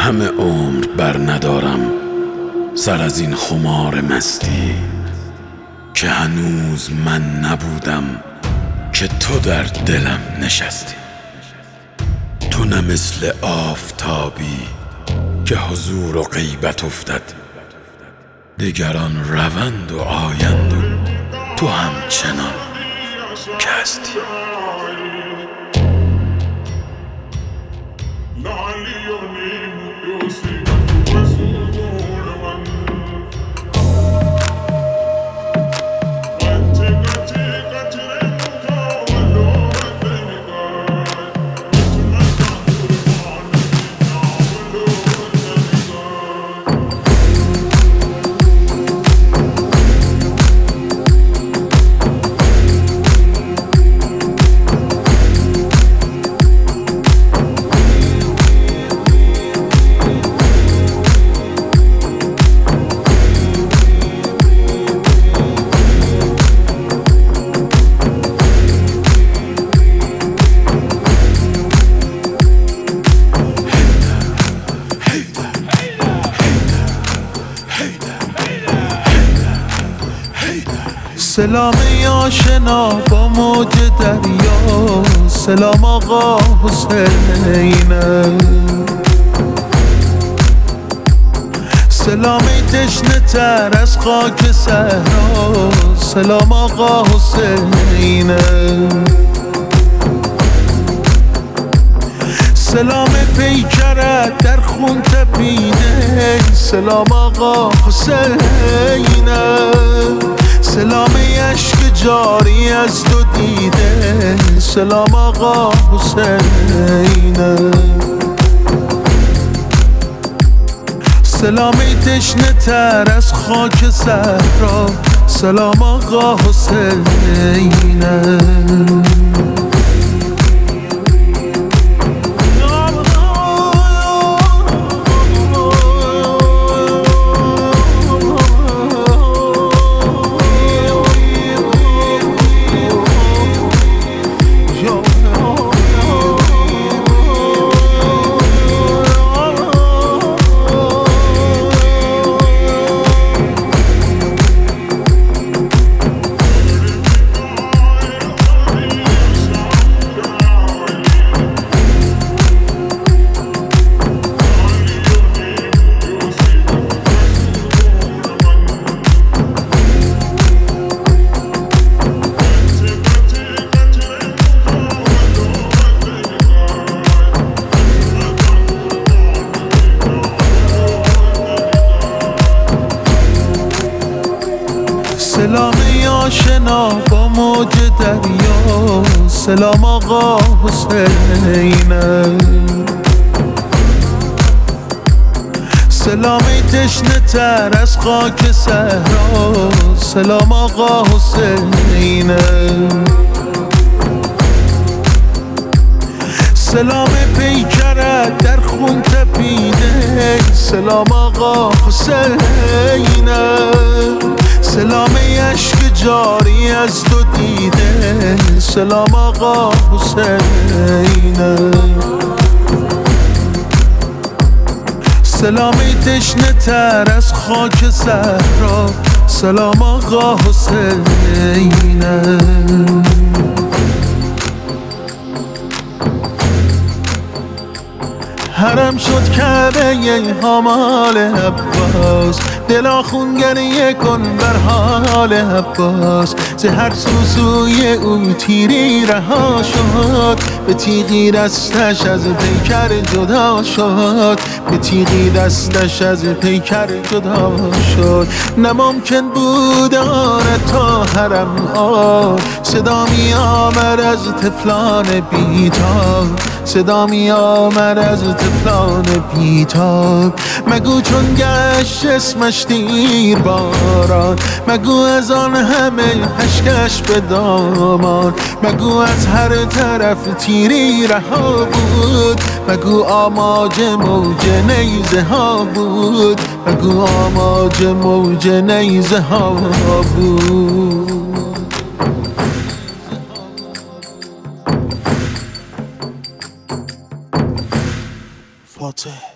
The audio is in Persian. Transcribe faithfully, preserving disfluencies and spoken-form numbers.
همه عمر بر ندارم سر از این خمار مستی که هنوز من نبودم که تو در دلم نشستی. تو نه مثل آفتابی که حضور و غیبت افتد، دگران روند و آیند و تو همچنان که هستی. سلام آشنا با موج دریا، سلام آقا حسینه، سلام تشنه تر از خاک صحرا، سلام آقا حسینه، سلام پیکرت در خون تپیده، سلام آقا حسینه، سلام عشق جاری از تو دیده، سلام آقا حسینه، سلامی تشنه تر از خاک صحرا، سلام آقا حسینه. سلام آشنا با موج دریا، سلام آقا حسینه، سلامی تشنه تر از خاک صحرا، سلام آقا حسینه، سلام پیکرت در خون تپیده، سلام آقا حسینه، سلام عشق جاری از تو دیده، سلام آقا حسینه، سلامی تشنه تر از خاک صحرا، سلام آقا حسینه. حرم شد کعبه همال عباس، دلا خون گریه کن بر حال عباس، ز هر سوسوی او تیری رها شد، به تیغی دستش از پیکر جدا شد، به تیغی دستش از پیکر جدا شد. نممکن بود آرد تا حرم آر، صدا می آمد از طفلان بیتاب، صدا می آمد از طفلان بیتاب. مگو چون گشت اسمش دیر باران، مگو از آن همه اشکش به دامان، مگو از هر طرف تیری رها بود، مگو آماج موج نیزه ها بود، مگو آماج موج نیزه ها بود. فاتح